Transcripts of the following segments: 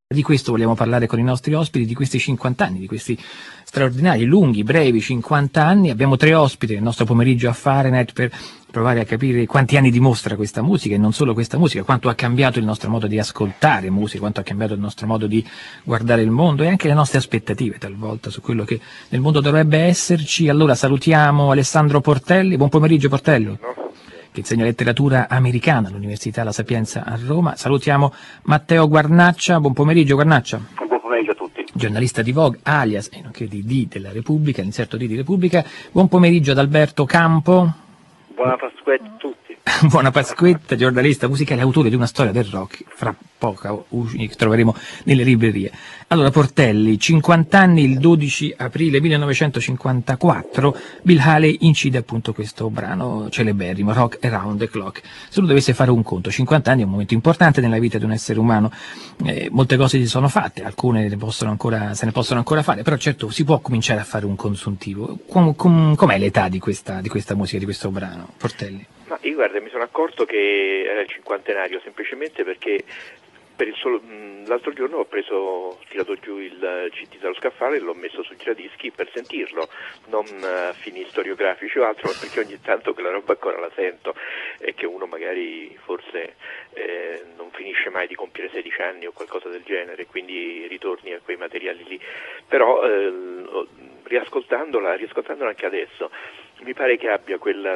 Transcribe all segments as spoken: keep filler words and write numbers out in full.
Di questo vogliamo parlare con i nostri ospiti, di questi cinquanta anni, di questi straordinari, lunghi, brevi cinquanta anni. Abbiamo tre ospiti nel nostro pomeriggio a Fahrenheit per provare a capire quanti anni dimostra questa musica, e non solo questa musica, quanto ha cambiato il nostro modo di ascoltare musica, quanto ha cambiato il nostro modo di guardare il mondo e anche le nostre aspettative talvolta su quello che nel mondo dovrebbe esserci. Allora salutiamo Alessandro Portelli. Buon pomeriggio, Portelli. Che insegna letteratura americana all'Università La Sapienza a Roma. Salutiamo Matteo Guarnaccia. Buon pomeriggio, Guarnaccia. Buon pomeriggio a tutti. Giornalista di Vogue, alias, e nonché di D della Repubblica, l'inserto D di Repubblica. Buon pomeriggio ad Alberto Campo. Buona Pasquetta a tutti. Buona Pasquetta, giornalista musicale, autore di una storia del rock, fra poco troveremo nelle librerie. Allora, Portelli, cinquanta anni, il dodici aprile millenovecentocinquantaquattro, Bill Haley incide appunto questo brano celeberrimo, Rock Around the Clock. Se uno dovesse fare un conto, cinquanta anni è un momento importante nella vita di un essere umano, eh, molte cose si sono fatte, alcune ne possono ancora, se ne possono ancora fare, però certo si può cominciare a fare un consuntivo. Com, com, com'è l'età di questa, di questa musica, di questo brano, Portelli? Ma io guarda, mi sono accorto che era il cinquantenario semplicemente perché per il solo, mh, l'altro giorno ho preso, ho tirato giù il C D dallo scaffale e l'ho messo sui giradischi per sentirlo, non a uh, fini storiografici o altro, ma perché ogni tanto quella roba ancora la sento e che uno magari forse eh, non finisce mai di compiere sedici anni o qualcosa del genere, quindi ritorni a quei materiali lì. Però eh, riascoltandola, riascoltandola anche adesso, mi pare che abbia quella,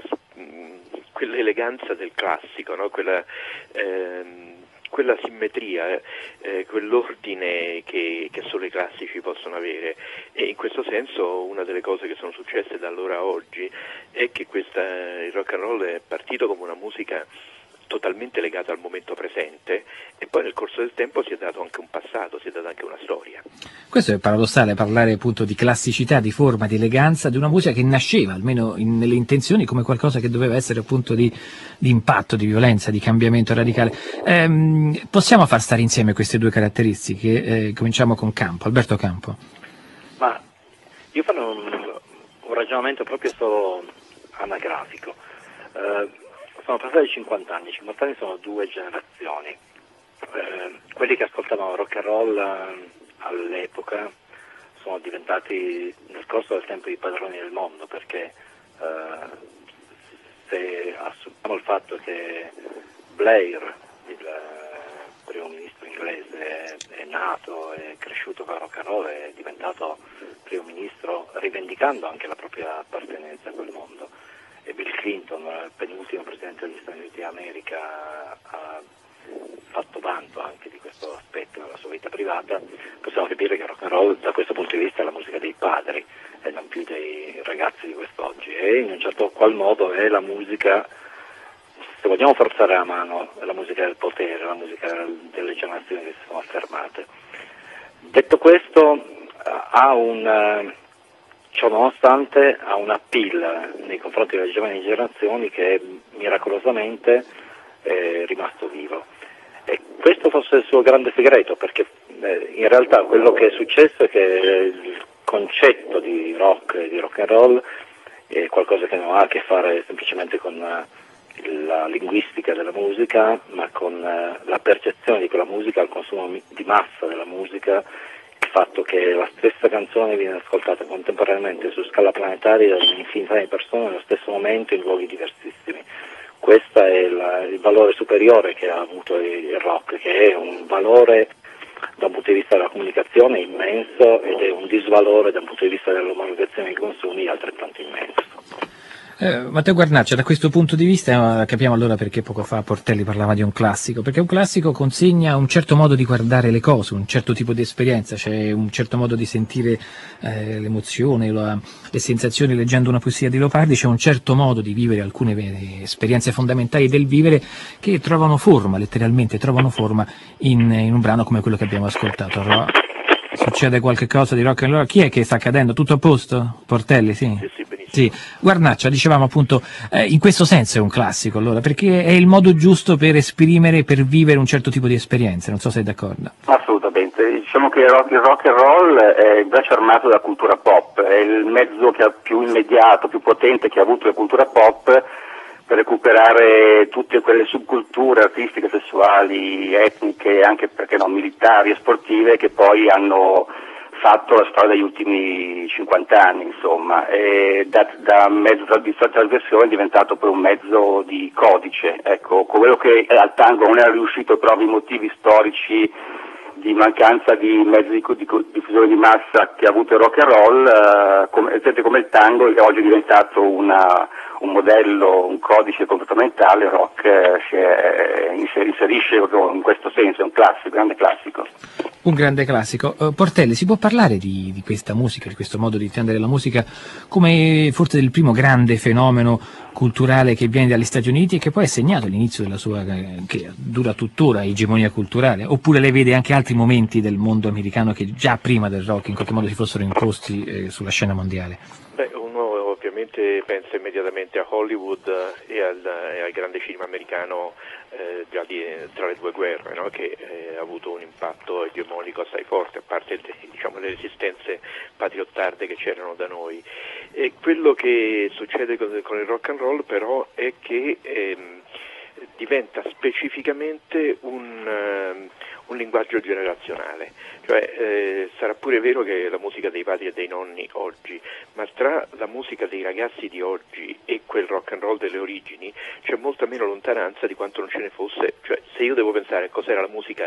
quell'eleganza del classico, no? quella, ehm, quella simmetria, eh, quell'ordine che, che solo i classici possono avere, e in questo senso una delle cose che sono successe da allora a oggi è che questa, il rock and roll è partito come una musica totalmente legata al momento presente e poi nel corso del tempo si è dato anche un passato, si è data anche una storia. Questo è paradossale, parlare appunto di classicità, di forma, di eleganza, di una musica che nasceva, almeno in, nelle intenzioni, come qualcosa che doveva essere appunto di, di impatto, di violenza, di cambiamento radicale. Ehm, possiamo far stare insieme queste due caratteristiche? Eh, cominciamo con Campo, Alberto Campo. Ma io farò un, un ragionamento proprio solo anagrafico. Eh, Sono passati cinquanta anni, cinquanta anni sono due generazioni. Eh, quelli che ascoltavano rock and roll eh, all'epoca sono diventati nel corso del tempo i padroni del mondo, perché eh, se assumiamo il fatto che Blair, il primo ministro inglese, è nato, è cresciuto con rock and roll, è diventato primo ministro rivendicando anche la propria appartenenza a quel mondo, e Bill Clinton, il penultimo presidente degli Stati Uniti d'America, ha fatto vanto anche di questo aspetto nella sua vita privata, possiamo capire che rock and roll da questo punto di vista è la musica dei padri e non più dei ragazzi di quest'oggi, e in un certo qual modo è la musica, se vogliamo forzare la mano, è la musica del potere, la musica delle generazioni che si sono affermate. Detto questo, ha un... ciò nonostante ha un appeal nei confronti delle giovani generazioni che miracolosamente è rimasto vivo. E questo fosse il suo grande segreto, perché eh, in realtà quello che è successo è che il concetto di rock e di rock and roll è qualcosa che non ha a che fare semplicemente con uh, la linguistica della musica, ma con uh, la percezione di quella musica, il consumo di massa della musica, il fatto che la stessa canzone viene ascoltata contemporaneamente su scala planetaria da un'infinità di persone nello stesso momento in luoghi diversissimi. Questo è la, il valore superiore che ha avuto il rock, che è un valore da un punto di vista della comunicazione immenso ed è un disvalore da un punto di vista dell'omologazione dei consumi altrettanto immenso. Eh, Matteo Guarnaccia, da questo punto di vista capiamo allora perché poco fa Portelli parlava di un classico, perché un classico consegna un certo modo di guardare le cose, un certo tipo di esperienza, c'è un certo modo di sentire eh, l'emozione, la, le sensazioni leggendo una poesia di Leopardi, c'è un certo modo di vivere alcune esperienze fondamentali del vivere che trovano forma, letteralmente trovano forma in, in un brano come quello che abbiamo ascoltato. Allora, succede qualche cosa di rock and roll? Chi è che sta accadendo? Tutto a posto? Portelli, sì? Sì, sì. Sì, Guarnaccia, dicevamo appunto, eh, in questo senso è un classico allora, perché è il modo giusto per esprimere, per vivere un certo tipo di esperienze, non so se sei d'accordo. Assolutamente, diciamo che il rock, il rock and roll è il braccio armato della cultura pop, è il mezzo che ha più immediato, più potente che ha avuto la cultura pop per recuperare tutte quelle subculture artistiche, sessuali, etniche, anche perché no, militari e sportive che poi hanno fatto la storia degli ultimi cinquanta anni, insomma, e da, da mezzo di trasversione è diventato poi un mezzo di codice. Ecco, quello che al tango non era riuscito per ovvi motivi storici di mancanza di mezzi di, di, di diffusione di massa che ha avuto il rock and roll, eh, come, come il tango, che oggi è diventato una, un modello, un codice comportamentale, il rock eh, si è, inserisce in questo senso, è un classico, un grande classico. Un grande classico. Uh, Portelli, si può parlare di, di questa musica, di questo modo di intendere la musica come forse del primo grande fenomeno culturale che viene dagli Stati Uniti e che poi è segnato l'inizio della sua, eh, che dura tuttora, egemonia culturale? Oppure lei vede anche altri momenti del mondo americano che già prima del rock in qualche modo si fossero imposti eh, sulla scena mondiale? Beh, uno ovviamente pensa immediatamente a Hollywood e al, e al grande cinema americano eh, già di, tra le due guerre, no? Che eh, ha avuto un impatto egemonico assai forte, a parte diciamo, le resistenze patriottarde che c'erano da noi. E quello che succede con, con il rock and roll però è che ehm, diventa specificamente un, um, un linguaggio generazionale, cioè eh, sarà pure vero che la musica dei padri e dei nonni oggi, ma tra la musica dei ragazzi di oggi e quel rock and roll delle origini c'è molta meno lontananza di quanto non ce ne fosse. Cioè, se io devo pensare a cos'era la musica,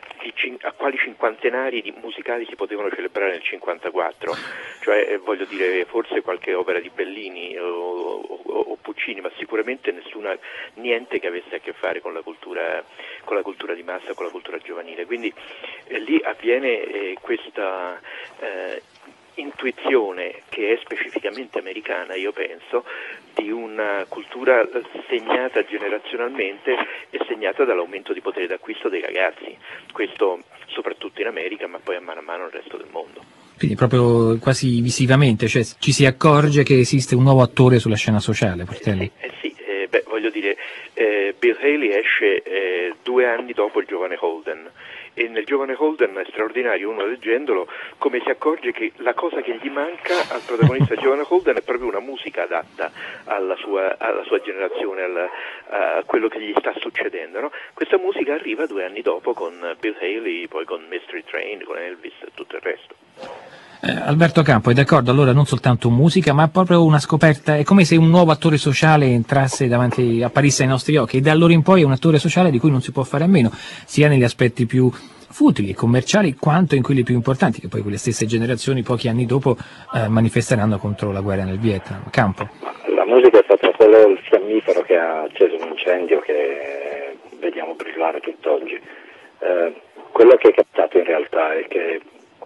a quali cinquantenari di musicali si potevano celebrare nel cinquantaquattro, cioè eh, voglio dire forse qualche opera di Bellini o, o, o Puccini, ma sicuramente nessuna, niente che avesse a che fare con la cultura, con la cultura di massa, con la cultura giovanile. Quindi eh, lì avviene eh, questa eh, intuizione che è specificamente americana, io penso, di una cultura segnata generazionalmente e segnata dall'aumento di potere d'acquisto dei ragazzi, questo soprattutto in America, ma poi a mano a mano nel resto del mondo. Quindi proprio quasi visivamente, cioè ci si accorge che esiste un nuovo attore sulla scena sociale, Portelli? Eh, eh sì, eh, beh, voglio dire, eh, Bill Haley esce eh, due anni dopo il giovane Holden, e nel giovane Holden è straordinario, uno leggendolo, come si accorge che la cosa che gli manca al protagonista giovane Holden è proprio una musica adatta alla sua, alla sua generazione, alla, a quello che gli sta succedendo, no? Questa musica arriva due anni dopo con Bill Haley, poi con Mystery Train, con Elvis e tutto il resto. Eh, Alberto Campo, è d'accordo? Allora non soltanto musica, ma proprio una scoperta, è come se un nuovo attore sociale entrasse davanti, apparisse ai nostri occhi, e da allora in poi è un attore sociale di cui non si può fare a meno, sia negli aspetti più futili e commerciali quanto in quelli più importanti, che poi quelle stesse generazioni pochi anni dopo eh, manifesteranno contro la guerra nel Vietnam. Campo. La musica è stata solo il fiammifero che ha acceso un incendio che vediamo brillare tutt'oggi. Eh, quello che è capitato in realtà è che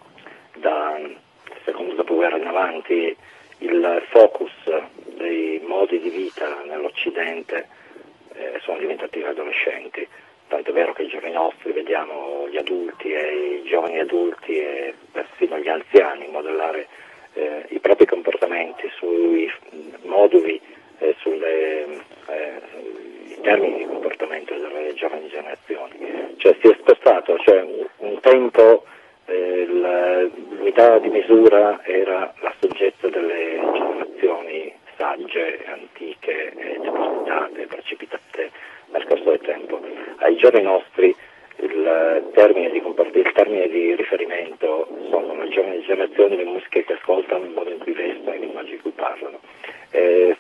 da secondo dopoguerra in avanti il focus dei modi di vita nell'Occidente eh, sono diventati gli adolescenti, tanto è vero che ai giorni nostri vediamo gli adulti e i giovani adulti e persino gli anziani modellare eh, i propri comportamenti sui moduli e sulle eh, i termini di comportamento delle giovani generazioni. Cioè si è spostato, cioè un tempo Eh, l'unità di misura era la saggezza delle generazioni sagge, antiche, e depositate, precipitate nel corso del tempo. Ai giorni nostri il termine di, il termine di riferimento sono le giovani generazioni, le musiche che ascoltano, il modo in cui vestono, i linguaggi in cui parlano. Eh,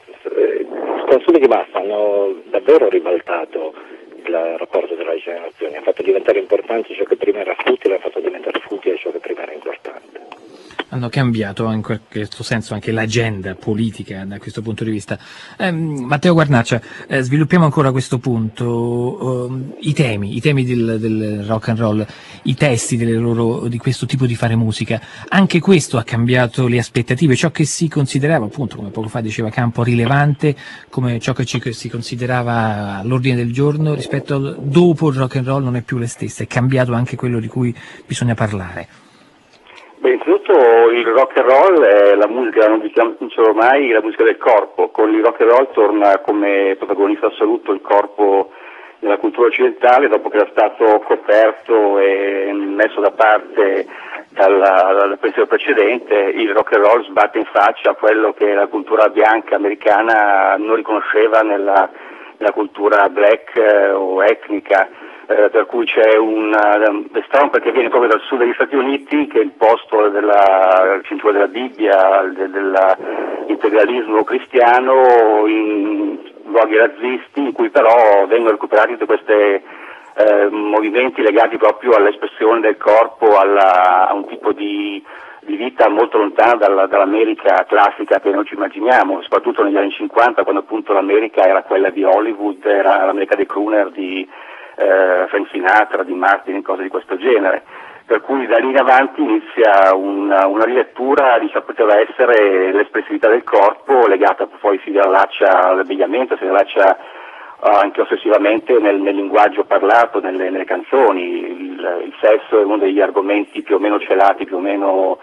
I consumi di massa hanno davvero ribaltato il rapporto della generazione, ha fatto diventare importante ciò che prima era futile, ha fatto diventare futile ciò che prima era importante. Hanno cambiato in questo senso anche l'agenda politica da questo punto di vista. Eh, Matteo Guarnaccia, eh, sviluppiamo ancora questo punto, uh, i temi, i temi del, del rock and roll, i testi delle loro, di questo tipo di fare musica, anche questo ha cambiato le aspettative, ciò che si considerava appunto, come poco fa diceva Campo, rilevante, come ciò che ci, si considerava all'ordine del giorno rispetto a dopo il rock and roll non è più le stesse, è cambiato anche quello di cui bisogna parlare. Beh, innanzitutto il rock and roll è la musica, non diciamo ormai, la musica del corpo. Con il rock and roll torna come protagonista assoluto il corpo nella cultura occidentale, dopo che era stato coperto e messo da parte dal, dal pensiero precedente, il rock and roll sbatte in faccia a quello che la cultura bianca americana non riconosceva nella, nella cultura black eh, o etnica, eh, per cui c'è un è strano perché viene proprio dal sud degli Stati Uniti, che è il posto della cintura della Bibbia, de, dell'integralismo cristiano, in luoghi razzisti, in cui però vengono recuperati tutte queste Eh, movimenti legati proprio all'espressione del corpo, alla, a un tipo di, di vita molto lontana dalla, dall'America classica che noi ci immaginiamo, soprattutto negli anni cinquanta, quando appunto l'America era quella di Hollywood, era l'America dei crooner, di eh, Frank Sinatra, di Martin, cose di questo genere. Per cui da lì in avanti inizia una, una rilettura di ciò che poteva essere l'espressività del corpo, legata poi si riallaccia all'abbigliamento, si riallaccia anche ossessivamente nel, nel linguaggio parlato, nelle, nelle canzoni. Il, il sesso è uno degli argomenti più o meno celati, più o meno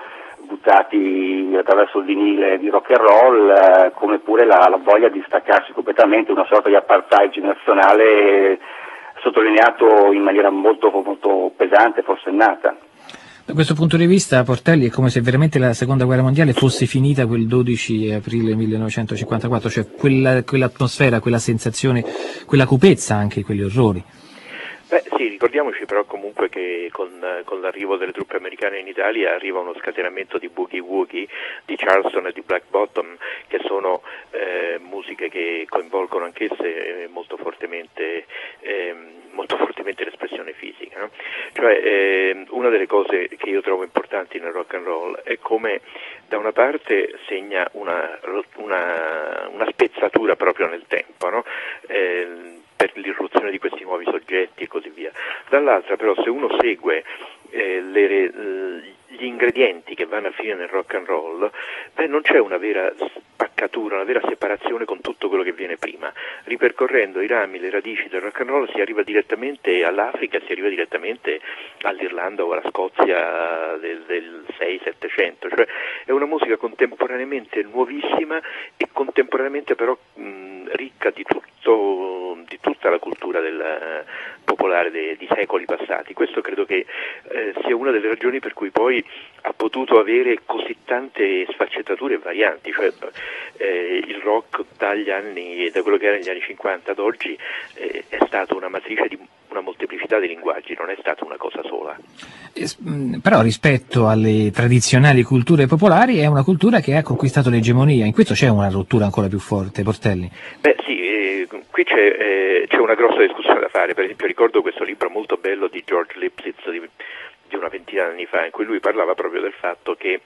buttati attraverso il vinile di rock and roll, eh, come pure la, la voglia di staccarsi completamente, una sorta di apartheid generazionale sottolineato in maniera molto, molto pesante, forsennata. Da questo punto di vista, Portelli, è come se veramente la seconda guerra mondiale fosse finita quel dodici aprile millenovecentocinquantaquattro, cioè quella, quell'atmosfera, quella sensazione, quella cupezza, anche quegli orrori. Beh sì, ricordiamoci però comunque che con, con l'arrivo delle truppe americane in Italia arriva uno scatenamento di boogie woogie, di Charleston e di Black Bottom, che sono eh, musiche che coinvolgono anch'esse molto fortemente eh, molto fortemente l'espressione fisica, no? Cioè eh, una delle cose che io trovo importanti nel rock and roll è come da una parte segna una, una, una spezzatura proprio nel tempo, no? Eh, per l'irruzione di questi nuovi soggetti e così via. Dall'altra però se uno segue eh, le, gli ingredienti che vanno a finire nel rock and roll, beh, non c'è una vera spaccatura, una vera separazione con tutto quello che viene prima. Ripercorrendo i rami, le radici del rock and roll si arriva direttamente all'Africa, si arriva direttamente all'Irlanda o alla Scozia del, del sei settecento, cioè è una musica contemporaneamente nuovissima e contemporaneamente però mh, ricca di tutto, di tutta la cultura del, eh, popolare de, di secoli passati. Questo credo che eh, sia una delle ragioni per cui poi ha potuto avere così tante sfaccettature e varianti, cioè eh, il rock dagli anni, da quello che era negli anni cinquanta ad oggi eh, è stata una matrice di una molteplicità di linguaggi, non è stata una cosa sola. Eh, però rispetto alle tradizionali culture popolari è una cultura che ha conquistato l'egemonia, in questo c'è una rottura ancora più forte, Portelli. Beh sì, eh, qui c'è, eh, c'è una grossa discussione da fare, per esempio ricordo questo libro molto bello di George Lipsitz di, di una ventina di anni fa, in cui lui parlava proprio del fatto che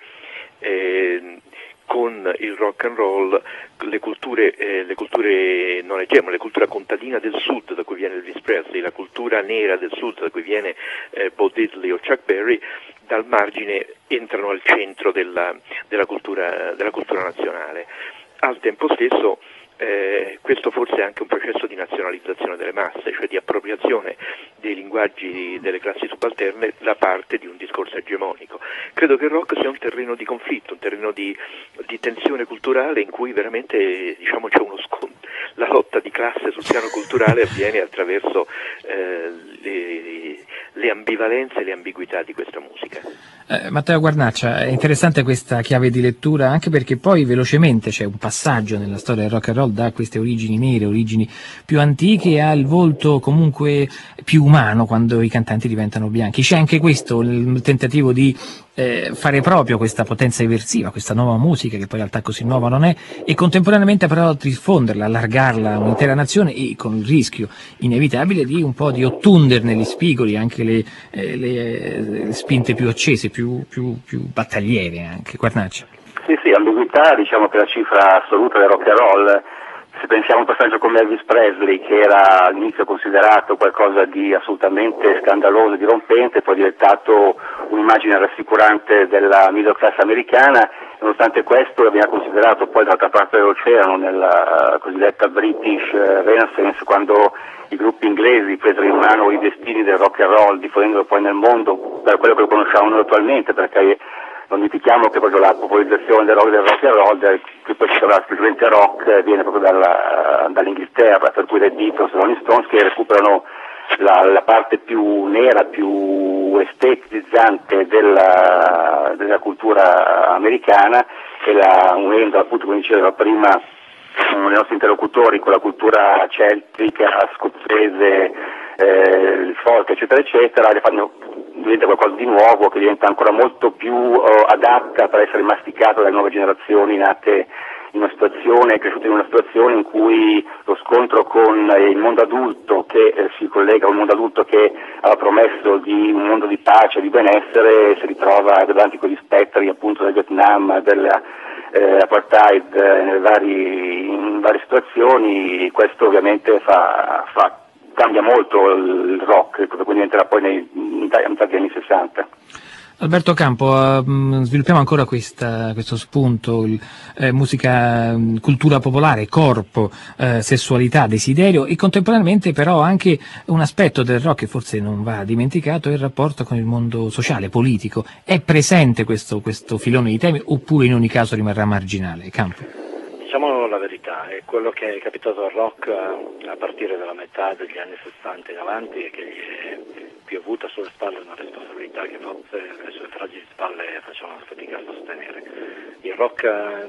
eh, con il rock and roll le culture, eh, le culture non egemone, la cultura contadina del sud da cui viene Elvis Presley, la cultura nera del sud da cui viene eh, Bo Diddley o Chuck Berry, dal margine entrano al centro della, della, cultura, della cultura nazionale. Al tempo stesso Eh, questo forse è anche un processo di nazionalizzazione delle masse, cioè di appropriazione dei linguaggi delle classi subalterne da parte di un discorso egemonico. Credo che il rock sia un terreno di conflitto, un terreno di, di tensione culturale in cui veramente diciamo c'è uno scontro, la lotta di classe sul piano culturale avviene attraverso eh, le, le ambivalenze e le ambiguità di questa musica. Eh, Matteo Guarnaccia, è interessante questa chiave di lettura anche perché poi velocemente c'è un passaggio nella storia del rock and roll da queste origini nere, origini più antiche, al volto comunque più umano quando i cantanti diventano bianchi. C'è anche questo, il tentativo di eh, fare proprio questa potenza eversiva, questa nuova musica che poi in realtà così nuova non è, e contemporaneamente però diffonderla, allargarla a un'intera nazione e con il rischio inevitabile di un po' di ottunderne gli spigoli, anche le, eh, le, le spinte più accese, più, più, più battagliere anche. Guarnaccia. Sì, sì, ambiguità diciamo che è la cifra assoluta del rock and roll. Se pensiamo a un personaggio come Elvis Presley, che era all'inizio considerato qualcosa di assolutamente scandaloso e dirompente, poi è diventato un'immagine rassicurante della middle class americana, nonostante questo veniva considerato poi dall'altra parte dell'oceano, nella cosiddetta British Renaissance, quando i gruppi inglesi presero in mano i destini del rock and roll, diffondendolo poi nel mondo per quello che lo conosciamo noi attualmente, perché non dimentichiamo che proprio la popolarizzazione del rock, del rock and roll, del, che poi si chiama semplicemente rock, viene proprio dalla, dall'Inghilterra, per cui dai Beatles e Rolling Stones che recuperano la, la parte più nera, più estetizzante della, della cultura americana, e la, unendo appunto, come diceva prima i nostri interlocutori, con la cultura celtica, scozzese, eh, il folk, eccetera, eccetera, le fanno, diventa qualcosa di nuovo, che diventa ancora molto più uh, adatta per essere masticata dalle nuove generazioni nate in una situazione, cresciute in una situazione in cui lo scontro con il mondo adulto, che eh, si collega a un mondo adulto che aveva promesso di un mondo di pace, di benessere, si ritrova davanti con gli spettri appunto del Vietnam, della eh, apartheid eh, nelle vari, in varie situazioni. Questo ovviamente fa, fa, cambia molto il rock, quindi diventerà poi nei, in metà degli anni sessanta. Alberto Campo, uh, sviluppiamo ancora questa, questo spunto, il, eh, musica, cultura popolare, corpo, eh, sessualità, desiderio, e contemporaneamente però anche un aspetto del rock che forse non va dimenticato è il rapporto con il mondo sociale, politico. È presente questo, questo filone di temi, oppure in ogni caso rimarrà marginale? Campo. Diciamo la verità, è quello che è capitato al rock a partire dalla metà degli anni sessanta in avanti, e che gli è piovuta sulle spalle una responsabilità che forse le sue fragili spalle facevano fatica a sostenere. Il rock,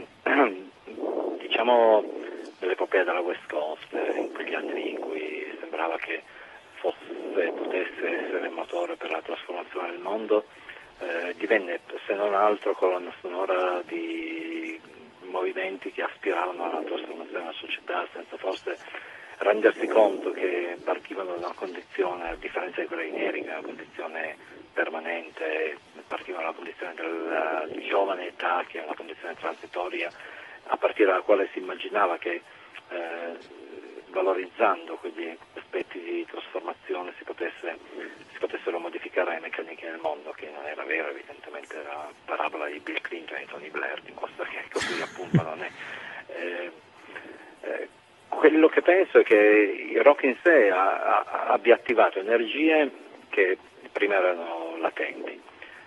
diciamo, dell'epopea della West Coast, in quegli anni in cui sembrava che fosse, potesse essere il motore per la trasformazione del mondo, eh, divenne, se non altro, colonna sonora di movimenti che aspiravano alla trasformazione della società, senza forse rendersi conto che partivano da una condizione, a differenza di quella di neri, che è una condizione permanente, partivano dalla condizione della giovane età, che è una condizione transitoria, a partire dalla quale si immaginava che eh, valorizzando quegli aspetti di trasformazione si, potesse, si potessero modificare le meccaniche del mondo, che non era vero, evidentemente era la parabola di Bill Clinton e Tony Blair, di questo che così appunto non è. Eh, eh, quello che penso è che il rock in sé ha, ha, abbia attivato energie che prima erano latenti.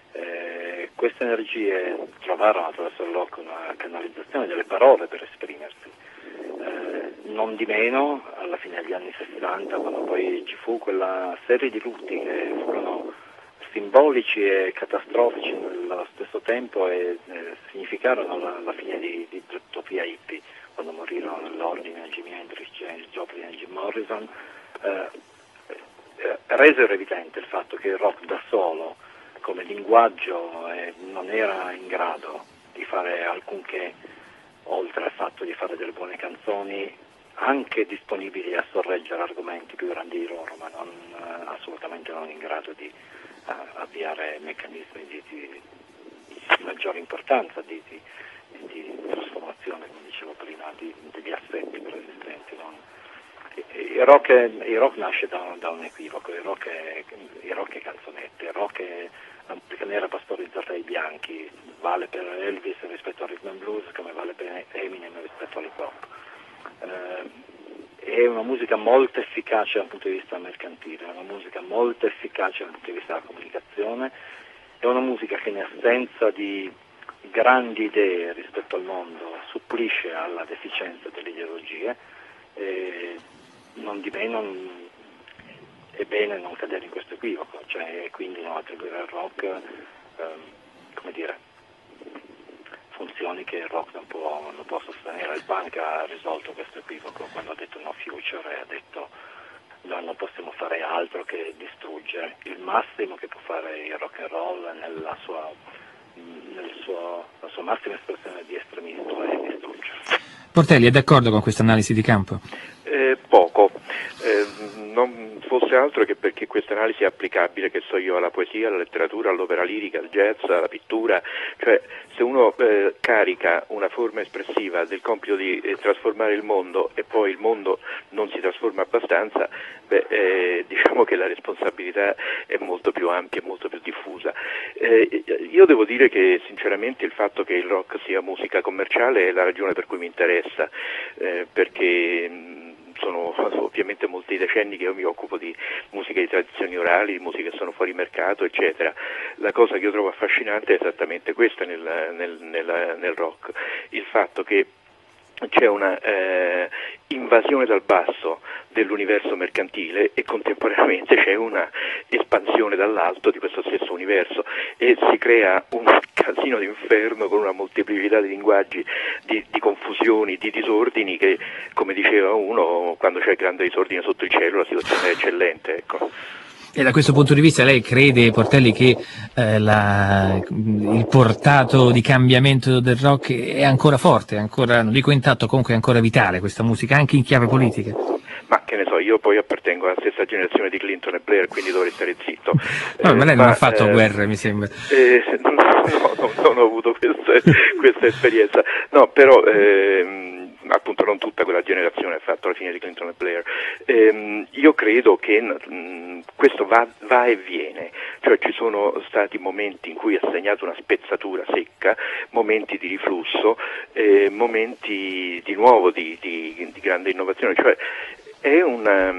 Eh, queste energie trovarono attraverso il rock una canalizzazione delle parole per esprimersi. Eh, non di meno, alla fine degli anni sessanta, quando poi ci fu quella serie di lutti che furono simbolici e catastrofici nello stesso tempo, e eh, significarono la, la fine di, di l'utopia hippie, quando morirono nell'ordine Jimi Hendrix, James Joplin e Jim Morrison, eh, eh, resero evidente il fatto che il rock da solo, come linguaggio, eh, non era in grado di fare alcunché, oltre al fatto di fare delle buone canzoni, anche disponibili a sorreggere argomenti più grandi di loro, ma non, eh, assolutamente non in grado di eh, avviare meccanismi di, di, di maggiore importanza, di, di, di trasformazione, come dicevo prima, di, degli assetti preesistenti. Non? Il rock, è, il rock nasce da, da un equivoco, il rock, è, il rock è canzonette, il rock è la musica nera pastorizzata dai bianchi, vale per Elvis rispetto al rhythm and blues come vale per Eminem rispetto all'hip hop. Eh, è una musica molto efficace dal punto di vista mercantile, è una musica molto efficace dal punto di vista della comunicazione, è una musica che in assenza di grandi idee rispetto al mondo supplisce alla deficienza delle ideologie. Eh, non di meno è bene non cadere in questo equivoco, cioè quindi non attribuire al rock ehm, come dire, funzioni che il rock non può, non può sostenere. Il punk ha risolto questo equivoco quando ha detto no future e ha detto no, non possiamo fare altro che distruggere. Il massimo che può fare il rock and roll nella sua, nel suo, la sua massima espressione di estremismo è distruggere. Portelli, è d'accordo con questa analisi di campo? Eh, poco, eh, non fosse altro che perché questa analisi è applicabile, che so io, alla poesia, alla letteratura, all'opera lirica, al jazz, alla pittura, cioè se uno eh, carica una forma espressiva del compito di eh, trasformare il mondo e poi il mondo non si trasforma abbastanza, beh, eh, diciamo che la responsabilità è molto più ampia e molto più diffusa. Eh, io devo dire che sinceramente il fatto che il rock sia musica commerciale è la ragione per cui mi interessa, eh, perché sono ovviamente molti decenni che io mi occupo di musica di tradizioni orali, di musiche che sono fuori mercato, eccetera. La cosa che io trovo affascinante è esattamente questa nel, nel, nel, nel rock, il fatto che c'è una eh, invasione dal basso dell'universo mercantile e contemporaneamente c'è una espansione dall'alto di questo stesso universo e si crea un casino d'inferno con una molteplicità di linguaggi, di, di confusioni, di disordini che, come diceva uno, quando c'è grande disordine sotto il cielo la situazione è eccellente, ecco. E da questo punto di vista lei crede, Portelli, che eh, la, il portato di cambiamento del rock è ancora forte, è ancora, non dico intatto, comunque è ancora vitale questa musica, anche in chiave politica? Ma che ne so, io poi appartengo alla stessa generazione di Clinton e Blair, quindi dovrei stare zitto. No, eh, ma lei ma, non ha fatto eh, guerra, mi sembra. Eh, no, no, no, non ho avuto questa, questa esperienza. No, però ehm, appunto non tutta quella generazione ha fatto la fine di Clinton e Blair. Ehm, io credo che mh, questo va, va e viene, cioè ci sono stati momenti in cui ha segnato una spezzatura secca, momenti di riflusso, eh, momenti di nuovo di, di, di grande innovazione, cioè È, una,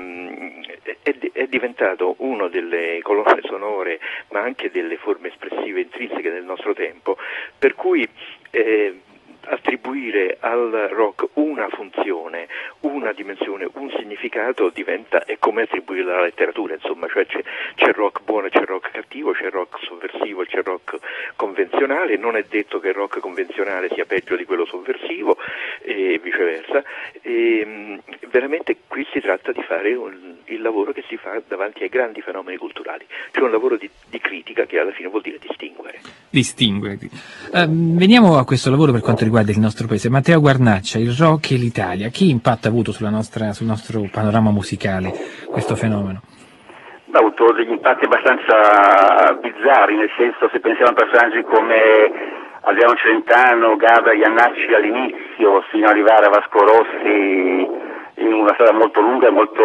è, è diventato una delle colonne sonore ma anche delle forme espressive intrinseche del nostro tempo, per cui eh, attribuire al rock una funzione, una dimensione, un significato diventa, è come attribuirla alla letteratura, insomma, cioè c'è, c'è rock buono, c'è rock cattivo, c'è rock sovversivo, c'è rock convenzionale, non è detto che il rock convenzionale sia peggio di quello sovversivo e viceversa, e, veramente qui si tratta di fare un, il lavoro che si fa davanti ai grandi fenomeni culturali, cioè un lavoro di, di critica che alla fine vuol dire distinguere. Distinguere. Uh, veniamo a questo lavoro per quanto riguarda il nostro paese. Matteo Guarnaccia, il rock e l'Italia, che impatto ha avuto sulla nostra, sul nostro panorama musicale questo fenomeno? Ha avuto degli impatti abbastanza bizzarri, nel senso, se pensiamo a personaggi come Adriano Celentano, Gabra, Iannacci all'inizio, fino ad arrivare a Vasco Rossi, in una strada molto lunga e molto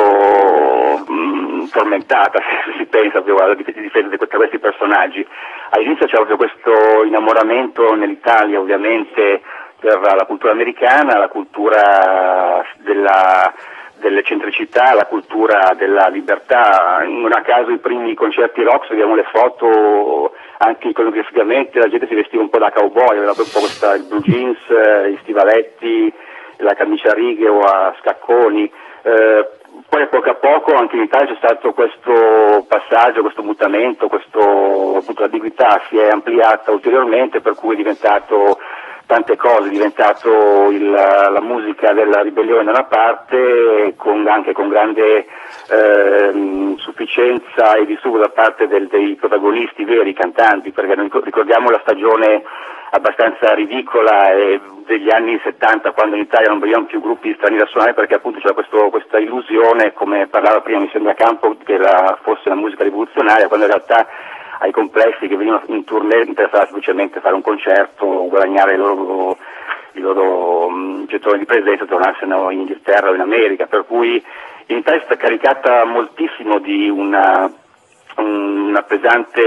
mh, tormentata, se si pensa più alla difesa di questi personaggi. All'inizio c'era proprio questo innamoramento nell'Italia, ovviamente, per la cultura americana, la cultura della, dell'eccentricità, la cultura della libertà. Non a caso i primi concerti rock, se vediamo le foto, anche iconograficamente la gente si vestiva un po' da cowboy, aveva un po' questa, il blue jeans, gli stivaletti, la camicia a righe o a scacconi. Eh, poi a poco a poco anche in Italia c'è stato questo passaggio, questo mutamento, questo, appunto, l'ambiguità si è ampliata ulteriormente, per cui è diventato tante cose, è diventato il, la musica della ribellione da una parte, con, anche con grande eh, sufficienza e disturbo da parte del, dei protagonisti veri, cantanti, perché noi ricordiamo la stagione abbastanza ridicola eh, degli anni settanta, quando in Italia non vedevamo più gruppi stranieri a suonare, perché appunto c'era questo, questa illusione, come parlava prima mi sembra Campo, che la, fosse una musica rivoluzionaria, quando in realtà ai complessi che venivano in tournée interessava semplicemente fare un concerto, guadagnare i loro, i loro um, gettoni di presenza e tornarsene in Inghilterra o in America, per cui in Italia è stata caricata moltissimo di una, una pesante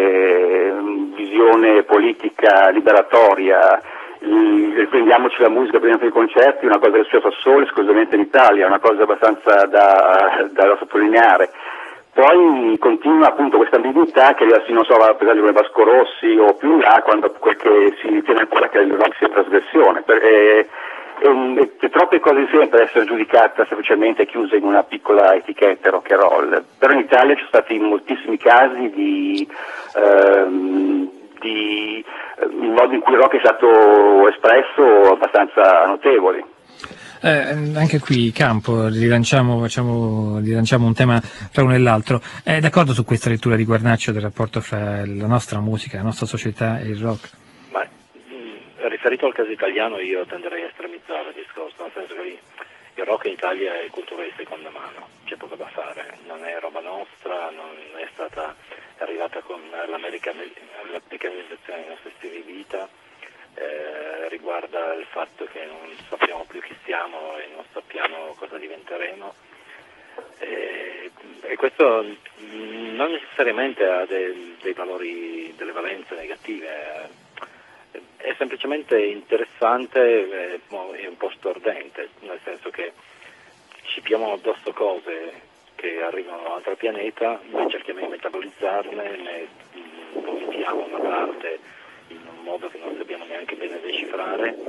visione politica liberatoria. Riprendiamoci la musica prima per i concerti, una cosa che è successa solo esclusivamente in Italia, una cosa abbastanza da, da sottolineare. Poi continua appunto questa ambiguità che arriva fino, non so, per esempio come Vasco Rossi o più in là, quando quel che si tiene ancora che il rock sia trasgressione. Perché c'è troppe cose insieme per essere giudicata semplicemente chiusa in una piccola etichetta rock and roll. Però in Italia ci sono stati moltissimi casi di, ehm, di il modo in cui il rock è stato espresso abbastanza notevoli. Eh, anche qui, Campo, rilanciamo, facciamo, rilanciamo un tema tra uno e l'altro. È d'accordo su questa lettura di Guarnaccio del rapporto fra la nostra musica, la nostra società e il rock? Ma mh, riferito al caso italiano io tenderei a estremizzare il discorso, nel senso che il rock in Italia è cultura di seconda mano, c'è poco da fare, non è roba nostra, non è stata arrivata con l'americanizzazione dei nostri stili di vita. Eh, riguarda il fatto che non sappiamo più chi siamo e non sappiamo cosa diventeremo, eh, e questo non necessariamente ha dei, dei valori, delle valenze negative, eh, è semplicemente interessante e un po' stordente, nel senso che ci piamo addosso cose che arrivano da un altro pianeta, noi cerchiamo di metabolizzarne, ne vomitiamo una parte in un modo che non sappiamo neanche bene decifrare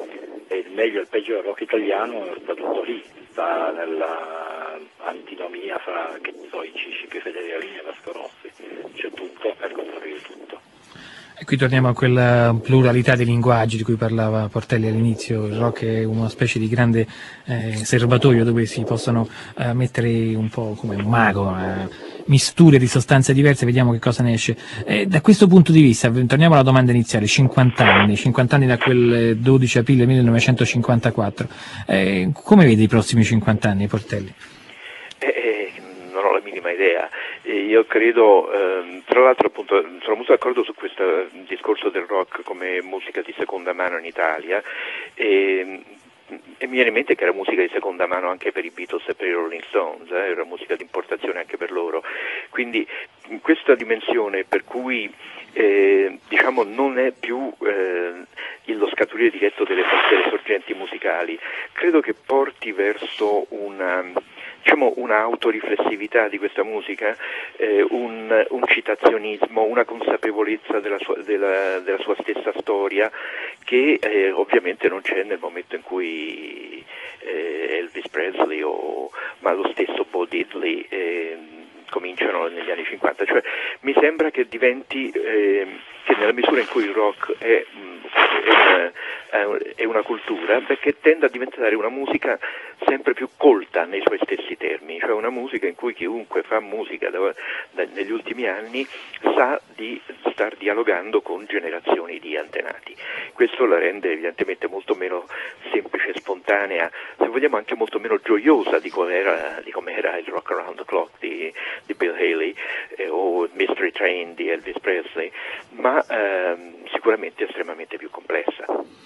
e il meglio e il peggio del rock italiano sta tutto lì, sta nella antinomia fra, che ne so, i Cicipi, Federalini e Vasco Rossi, c'è tutto al contrario di tutto. E qui torniamo a quella pluralità di linguaggi di cui parlava Portelli all'inizio. Il rock è una specie di grande eh, serbatoio dove si possono eh, mettere un po' come un mago, eh, misture di sostanze diverse, vediamo che cosa ne esce. E da questo punto di vista, torniamo alla domanda iniziale, cinquanta anni, cinquanta anni da quel dodici aprile millenovecentocinquantaquattro. Eh, come vede i prossimi cinquanta anni, Portelli? Eh, non ho la minima idea. Io credo, ehm, tra l'altro appunto sono molto d'accordo su questo discorso del rock come musica di seconda mano in Italia e, e mi viene in mente che era musica di seconda mano anche per i Beatles e per i Rolling Stones, eh, era musica di importazione anche per loro, quindi in questa dimensione per cui eh, diciamo non è più eh, lo scaturire diretto delle, delle sorgenti musicali, credo che porti verso una diciamo un'autoriflessività di questa musica, eh, un, un citazionismo, una consapevolezza della sua, della, della sua stessa storia che eh, ovviamente non c'è nel momento in cui eh, Elvis Presley o ma lo stesso Bo Diddley eh, cominciano negli anni cinquanta, cioè mi sembra che diventi eh, che nella misura in cui il rock è, è, una, è una cultura, perché tende a diventare una musica sempre più colta nei suoi stessi termini, cioè una musica in cui chiunque fa musica da, da, negli ultimi anni sa di star dialogando con generazioni di antenati. Questo la rende evidentemente molto meno semplice e spontanea, se vogliamo anche molto meno gioiosa di com'era, di com'era il Rock Around the Clock di, di Bill Haley eh, o Mystery Train di Elvis Presley, ma ehm, sicuramente estremamente più complessa.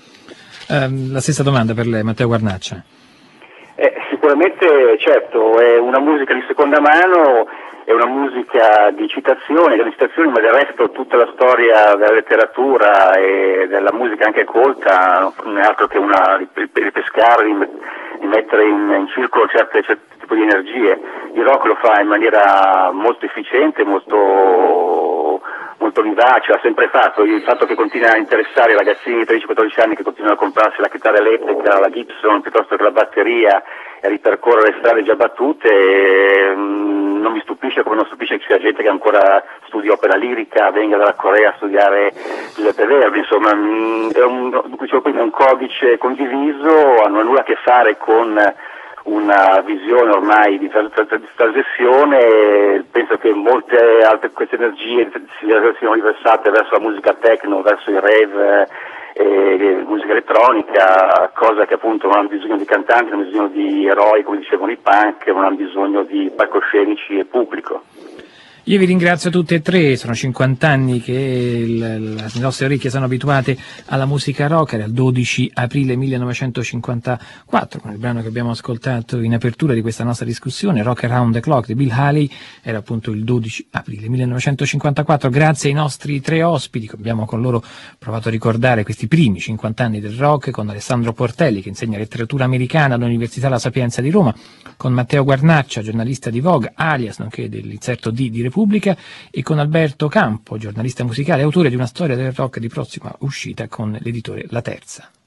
Um, la stessa domanda per lei, Matteo Guarnaccia. Eh, sicuramente, certo, è una musica di seconda mano, è una musica di citazioni, delle citazioni, ma del resto tutta la storia della letteratura e della musica anche colta non è altro che una ripescare, rimettere in, in circolo certe, certi tipi di energie. Il rock lo fa in maniera molto efficiente, molto molto vivace, l'ha sempre fatto. Il fatto che continua a interessare i ragazzini di tredici quattordici anni che continuano a comprarsi la chitarra elettrica, la Gibson piuttosto che la batteria e a ripercorrere le strade già battute eh, non mi stupisce, come non stupisce che ci sia gente che ancora studia opera lirica, venga dalla Corea a studiare Giuseppe Verdi, insomma è un, dicevo prima, un codice condiviso, non ha nulla a che fare con una visione ormai di trasgressione. Penso che molte altre queste energie siano riversate verso la musica techno, verso il rave e musica elettronica, cosa che appunto non hanno bisogno di cantanti, non hanno bisogno di eroi come dicevano i punk, non hanno bisogno di palcoscenici e pubblico. Io vi ringrazio tutte e tre, sono cinquanta anni che il, le nostre orecchie sono abituate alla musica rock, era il dodici aprile millenovecentocinquantaquattro, con il brano che abbiamo ascoltato in apertura di questa nostra discussione, Rock Around the Clock di Bill Haley, era appunto il dodici aprile millenovecentocinquantaquattro, grazie ai nostri tre ospiti, abbiamo con loro provato a ricordare questi primi cinquanta anni del rock, con Alessandro Portelli che insegna letteratura americana all'Università La Sapienza di Roma, con Matteo Guarnaccia, giornalista di Vogue, alias nonché dell'inserto D di Repubblica, e con Alberto Campo, giornalista musicale e autore di una storia del rock di prossima uscita con l'editore La Terza.